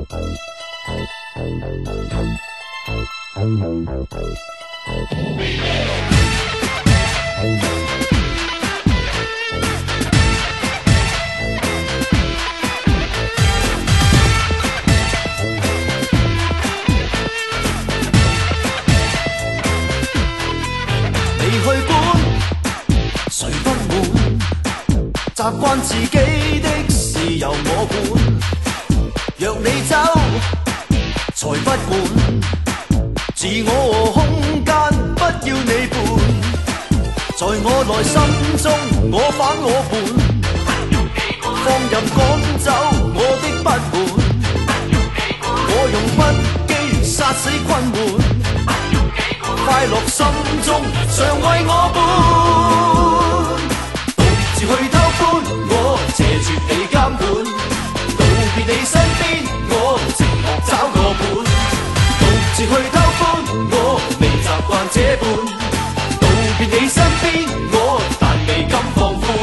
你去管，谁不满？习惯自己的事由我管。若你走，才不管。自我空间不要你伴。在我内心中，我反我叛。放任赶走我的不满。我用不羁杀死困闷。快乐心中常为我伴，独自去偷欢，我謝絕你監管，道別你身邊，我寂寞找個伴，獨自去偷歡，我未習慣這般，道別你身邊，我但未敢放寬，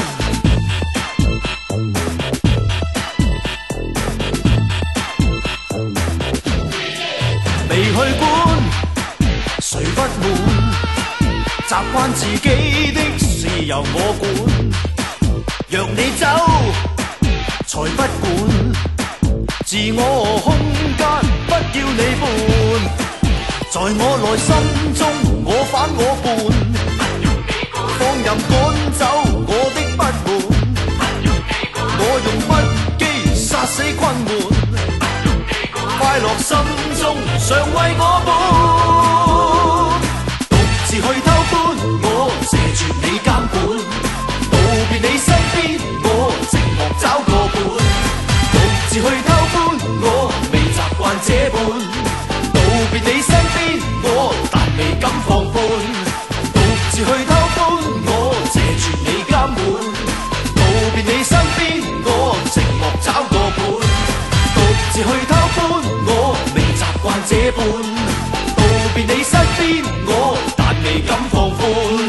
未去管。誰不滿？習慣自己的事由我管。若你走，才不管。自我空間不要你伴。在我內心中，我反我叛。放任趕走我的不滿。我用不羈殺死困悶。快樂心中常為我伴。去偷歡，我謝絕你監管，道別你身邊，我寂寞找個伴，獨自去偷歡，我未習慣這般，道別你身邊，我但未敢放寬，獨自去偷歡，我謝絕你監管，道別你身邊，我寂寞找個伴，獨自去偷歡，我未習慣這般，道別你身邊，我未敢放寬。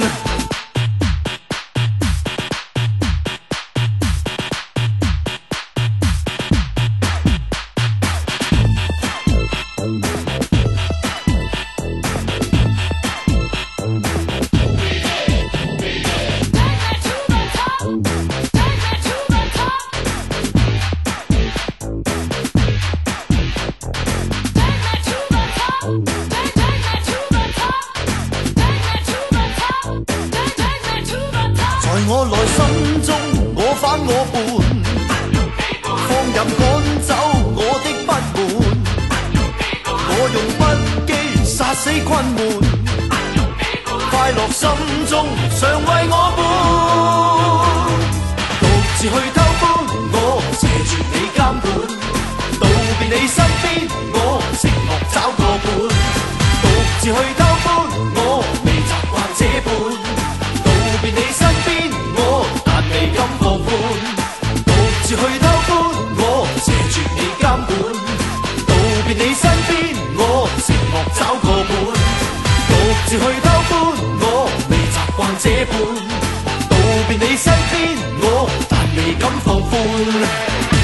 在我內心中，我反我叛，放任趕走我的不滿，我用不羈殺死困悶，快樂心中常為我伴，獨自去偷歡，我謝絕你監管，道別你身邊，我寂寞找個伴，獨自去偷歡，我未習慣這般，道別你身邊。未敢放寬，獨自去偷歡，我謝絕你監管，道別你身邊，我寂寞找個伴，獨自去偷歡，我未習慣這般，道別你身邊，我但未敢放寬。